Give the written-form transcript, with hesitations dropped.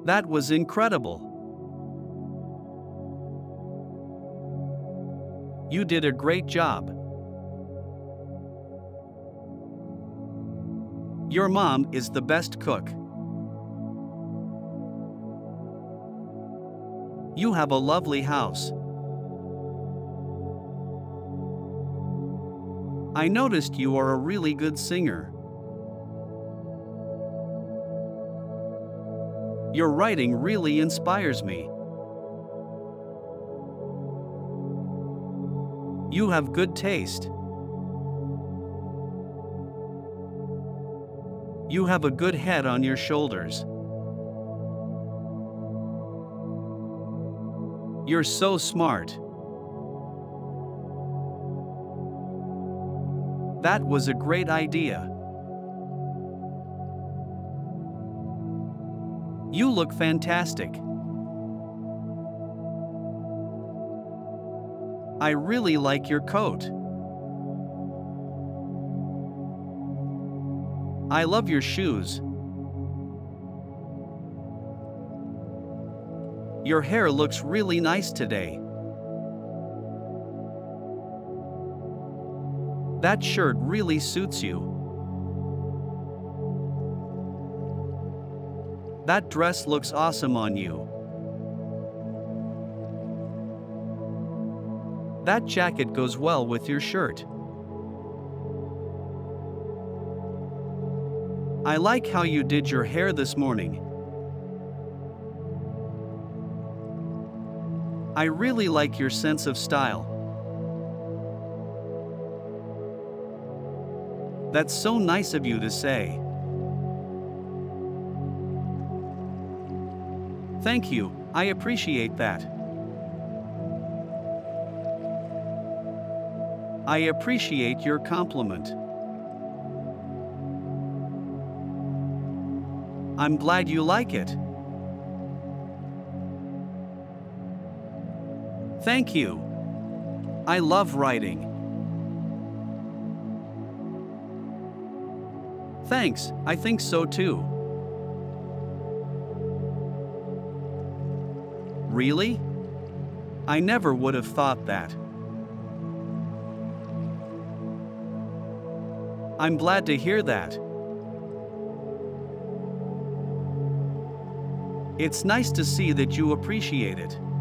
That was incredible. You did a great job. Your mom is the best cook. You have a lovely house. I noticed you are a really good singer. Your writing really inspires me. You have good taste. You have a good head on your shoulders. You're so smart. That was a great idea. You look fantastic. I really like your coat. I love your shoes. Your hair looks really nice today. That shirt really suits you. That dress looks awesome on you. That jacket goes well with your shirt. I like how you did your hair this morning. I really like your sense of style. That's so nice of you to say. Thank you, I appreciate that. I appreciate your compliment. I'm glad you like it. Thank you. I love writing. Thanks, I think so too. Really? I never would have thought that. I'm glad to hear that. It's nice to see that you appreciate it.